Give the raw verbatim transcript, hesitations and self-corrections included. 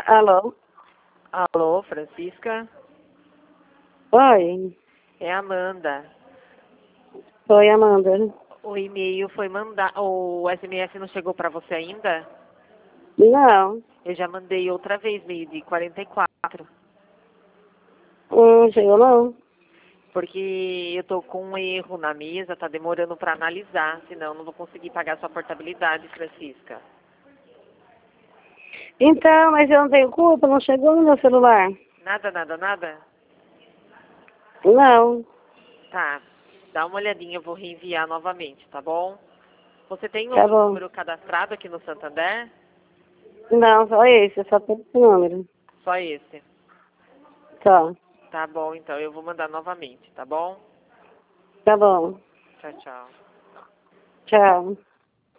Alô? Alô, Francisca? Oi. É a Amanda. Oi, Amanda. O e-mail foi mandado. O S M S não chegou para você ainda? Não. Eu já mandei outra vez, meio de quarenta e quatro. Não chegou não. Porque eu tô com um erro na mesa, tá demorando para analisar, senão eu não vou conseguir pagar sua portabilidade, Francisca. Então, mas eu não tenho culpa, não chegou no meu celular. Nada, nada, nada? Não. Tá. Dá uma olhadinha, eu vou reenviar novamente, tá bom? Você tem Tá outro bom. número cadastrado aqui no Santander? Não, só esse, só tem esse número. Só esse. Só. Tá bom, então eu vou mandar novamente, tá bom? Tá bom. Tchau, tchau. Tchau.